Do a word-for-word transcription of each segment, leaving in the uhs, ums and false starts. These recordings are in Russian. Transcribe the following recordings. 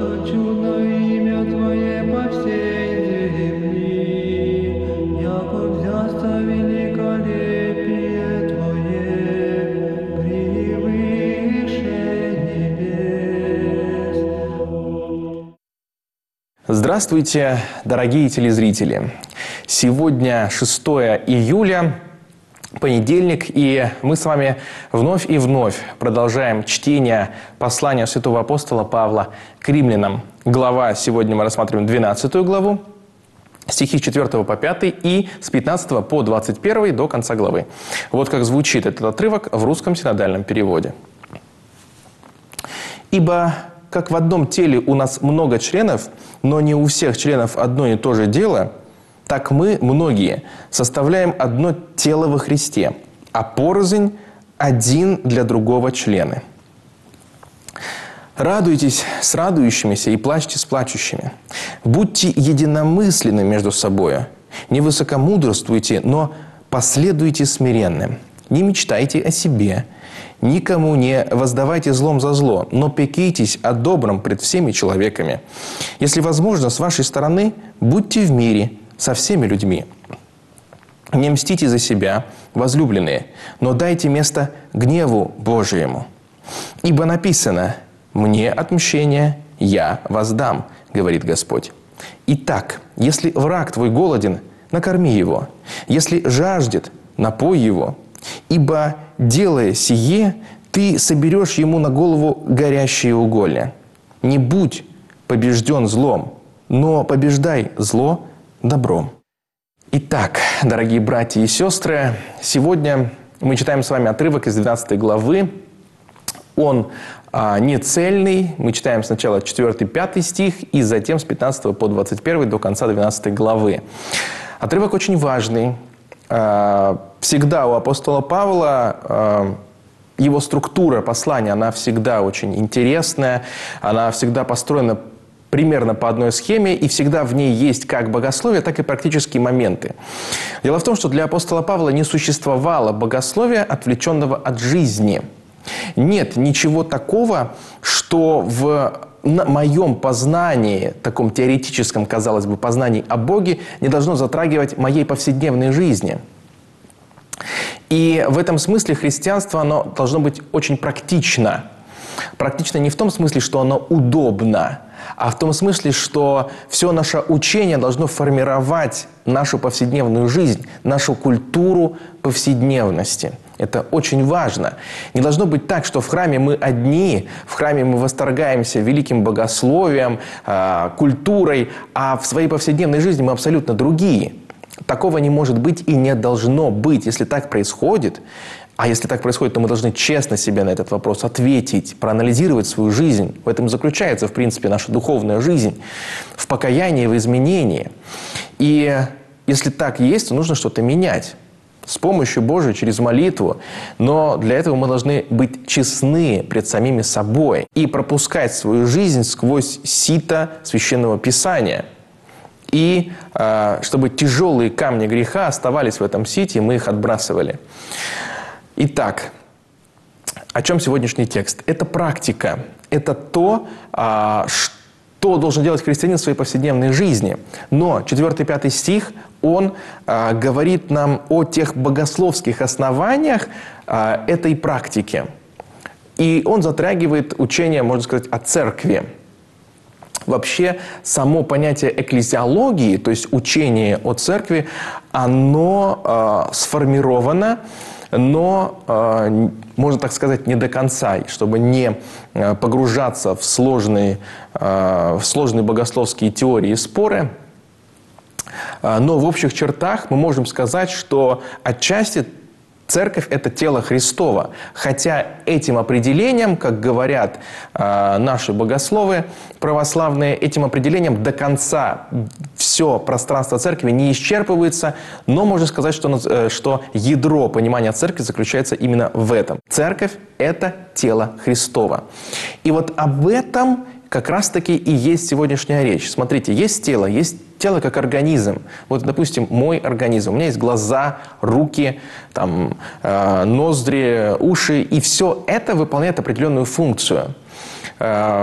что чудно имя Твое по всей земли, яко взяться великолепие Твое превыше небес. Здравствуйте, дорогие телезрители! Сегодня шестое июля, понедельник, и мы с вами вновь и вновь продолжаем чтение послания святого апостола Павла к римлянам. Глава, сегодня мы рассматриваем двенадцатую главу, стихи с четвёртого по пятый и с пятнадцатого по двадцать первый до конца главы. Вот как звучит этот отрывок в русском синодальном переводе. «Ибо как в одном теле у нас много членов, но не у всех членов одно и то же дело, так мы, многие, составляем одно тело во Христе, а порознь один для другого члены. Радуйтесь с радующимися и плачьте с плачущими. Будьте единомысленны между собою. Не высокомудрствуйте, но последуйте смиренным. Не мечтайте о себе. Никому не воздавайте злом за зло, но пекитесь о добром пред всеми человеками. Если возможно, с вашей стороны, будьте в мире со всеми людьми. Не мстите за себя, возлюбленные, но дайте место гневу Божьему. Ибо написано: «Мне отмщение, я воздам», говорит Господь. Итак, если враг твой голоден, накорми его. Если жаждет, напой его. Ибо, делая сие, ты соберешь ему на голову горящие уголья. Не будь побежден злом, но побеждай зло добром». Итак, дорогие братья и сестры, сегодня мы читаем с вами отрывок из двенадцатой главы. Он а, не цельный. Мы читаем сначала четвёртый-пятый стих и затем с пятнадцатого по двадцать первый до конца двенадцатой главы. Отрывок очень важный. А, всегда у апостола Павла а, его структура послания, она всегда очень интересная, она всегда построена примерно по одной схеме, и всегда в ней есть как богословие, так и практические моменты. Дело в том, что для апостола Павла не существовало богословия, отвлеченного от жизни. Нет ничего такого, что в моем познании, таком теоретическом, казалось бы, познании о Боге, не должно затрагивать моей повседневной жизни. И в этом смысле христианство, оно должно быть очень практично. Практично не в том смысле, что оно удобно, а в том смысле, что все наше учение должно формировать нашу повседневную жизнь, нашу культуру повседневности. Это очень важно. Не должно быть так, что в храме мы одни, в храме мы восторгаемся великим богословием, культурой, а в своей повседневной жизни мы абсолютно другие. Такого не может быть и не должно быть. Если так происходит, а если так происходит, то мы должны честно себе на этот вопрос ответить, проанализировать свою жизнь. В этом заключается, в принципе, наша духовная жизнь. В покаянии, в изменении. И если так есть, то нужно что-то менять. С помощью Божией, через молитву. Но для этого мы должны быть честны пред самими собой. И пропускать свою жизнь сквозь сито Священного Писания. И э, чтобы тяжелые камни греха оставались в этом сите, и мы их отбрасывали. Итак, о чем сегодняшний текст? Это практика. Это то, что должен делать христианин в своей повседневной жизни. Но четвёртый-пятый стих, он говорит нам о тех богословских основаниях этой практики. И он затрагивает учение, можно сказать, о церкви. Вообще, само понятие экклезиологии, то есть учение о церкви, оно сформировано, но, можно так сказать, не до конца, чтобы не погружаться в сложные, в сложные богословские теории и споры. Но в общих чертах мы можем сказать, что отчасти церковь – это тело Христово. Хотя этим определением, как говорят э, наши богословы православные, этим определением до конца все пространство церкви не исчерпывается, но можно сказать, что, э, что ядро понимания церкви заключается именно в этом. Церковь – это тело Христово. И вот об этом как раз-таки и есть сегодняшняя речь. Смотрите, есть тело, есть тело как организм. Вот, допустим, мой организм. У меня есть глаза, руки, там, э, ноздри, уши. И все это выполняет определенную функцию. Э,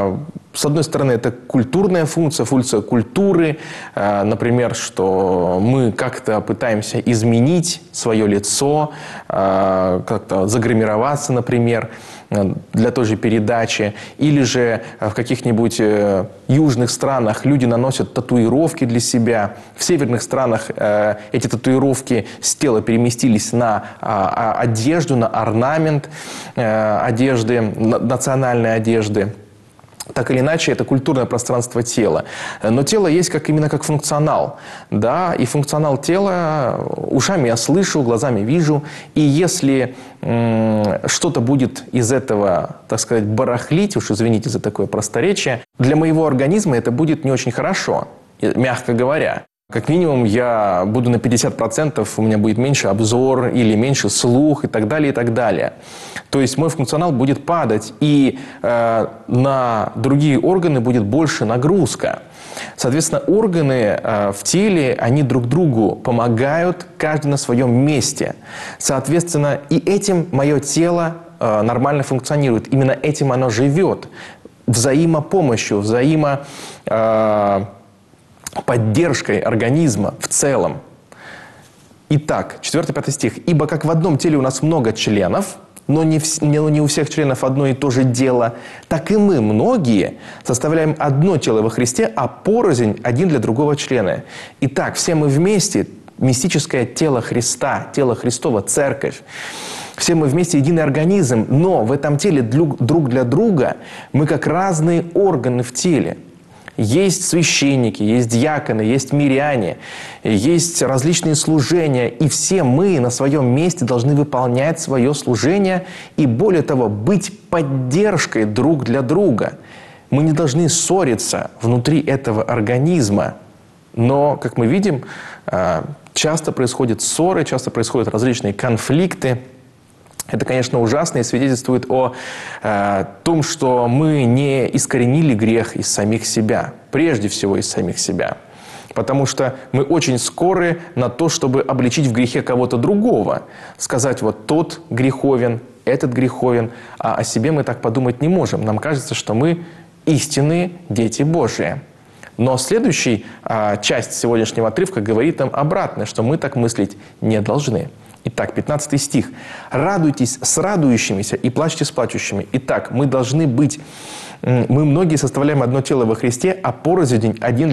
С одной стороны, это культурная функция, функция культуры, например, что мы как-то пытаемся изменить свое лицо, как-то загримироваться, например, для той же передачи. Или же в каких-нибудь южных странах люди наносят татуировки для себя. В северных странах эти татуировки с тела переместились на одежду, на орнамент одежды, национальной одежды. Так или иначе, это культурное пространство тела. Но тело есть как, именно как функционал. Да? И функционал тела ушами я слышу, глазами вижу. И если что-то будет из этого, так сказать, барахлить, уж извините за такое просторечие, для моего организма это будет не очень хорошо, мягко говоря. Как минимум, я буду на пятьдесят процентов, у меня будет меньше обзор или меньше слух и так далее, и так далее. То есть мой функционал будет падать, и э, на другие органы будет больше нагрузка. Соответственно, органы э, в теле, они друг другу помогают, каждый на своем месте. Соответственно, и этим мое тело э, нормально функционирует. Именно этим оно живет. Взаимопомощью, взаимо... Э, поддержкой организма в целом. Итак, четвёртый-пятый стих. «Ибо как в одном теле у нас много членов, но не, в, не у всех членов одно и то же дело, так и мы, многие, составляем одно тело во Христе, а порознь один для другого члена. Итак, все мы вместе мистическое тело Христа, тело Христово, церковь. Все мы вместе единый организм, но в этом теле друг для друга мы как разные органы в теле. Есть священники, есть диаконы, есть миряне, есть различные служения. И все мы на своем месте должны выполнять свое служение и, более того, быть поддержкой друг для друга. Мы не должны ссориться внутри этого организма. Но, как мы видим, часто происходят ссоры, часто происходят различные конфликты. Это, конечно, ужасно и свидетельствует о э, том, что мы не искоренили грех из самих себя, прежде всего из самих себя. Потому что мы очень скоры на то, чтобы обличить в грехе кого-то другого. Сказать, вот тот греховен, этот греховен, а о себе мы так подумать не можем. Нам кажется, что мы истинные дети Божии. Но следующая э, часть сегодняшнего отрывка говорит нам обратное, что мы так мыслить не должны. Итак, пятнадцатый стих. «Радуйтесь с радующимися и плачьте с плачущими». Итак, мы должны быть, мы многие составляем одно тело во Христе, а порознь один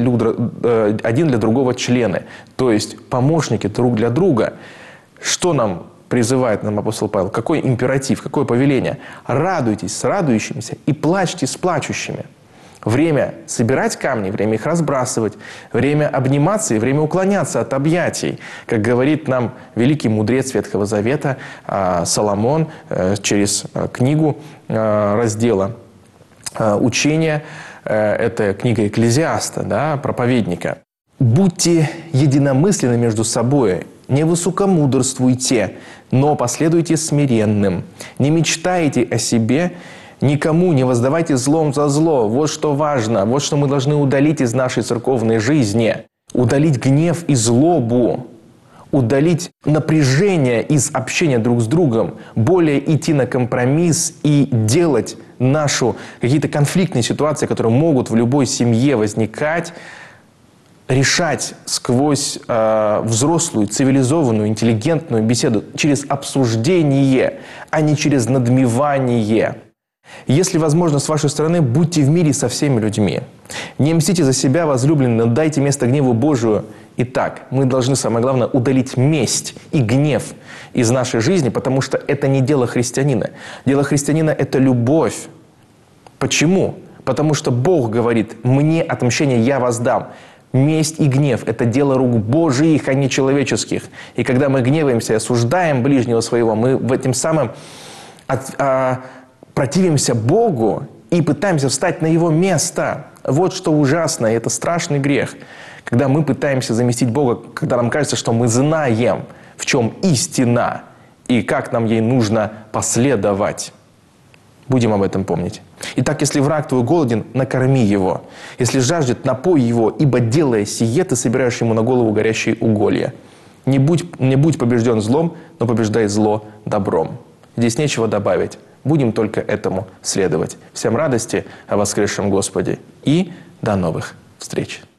для другого члены. То есть помощники друг для друга. Что нам призывает нам апостол Павел? Какой императив, какое повеление? «Радуйтесь с радующимися и плачьте с плачущими». Время собирать камни, время их разбрасывать, время обниматься и время уклоняться от объятий. Как говорит нам великий мудрец Ветхого Завета Соломон через книгу раздела учения, это книга Экклезиаста, да, проповедника. «Будьте единомысленны между собой, не высокомудрствуйте, но последуйте смиренным, не мечтайте о себе, никому не воздавайте злом за зло». Вот что важно, вот что мы должны удалить из нашей церковной жизни. Удалить гнев и злобу, удалить напряжение из общения друг с другом, более идти на компромисс и делать нашу какие-то конфликтные ситуации, которые могут в любой семье возникать, решать сквозь э, взрослую, цивилизованную, интеллигентную беседу через обсуждение, а не через надмевание. Если возможно, с вашей стороны, будьте в мире со всеми людьми. Не мстите за себя, возлюбленные, но дайте место гневу Божию. Итак, мы должны, самое главное, удалить месть и гнев из нашей жизни, потому что это не дело христианина. Дело христианина – это любовь. Почему? Потому что Бог говорит: «Мне отмщение я воздам». Месть и гнев – это дело рук Божьих, а не человеческих. И когда мы гневаемся и осуждаем ближнего своего, мы в этим самым от, а, противимся Богу и пытаемся встать на Его место. Вот что ужасно, и это страшный грех. Когда мы пытаемся заместить Бога, когда нам кажется, что мы знаем, в чем истина и как нам ей нужно последовать. Будем об этом помнить. Итак, если враг твой голоден, накорми его. Если жаждет, напой его, ибо, делая сие, ты собираешь ему на голову горящие уголья. Не будь, не будь побежден злом, но побеждай зло добром. Здесь нечего добавить. Будем только этому следовать. Всем радости о воскресшем Господе и до новых встреч!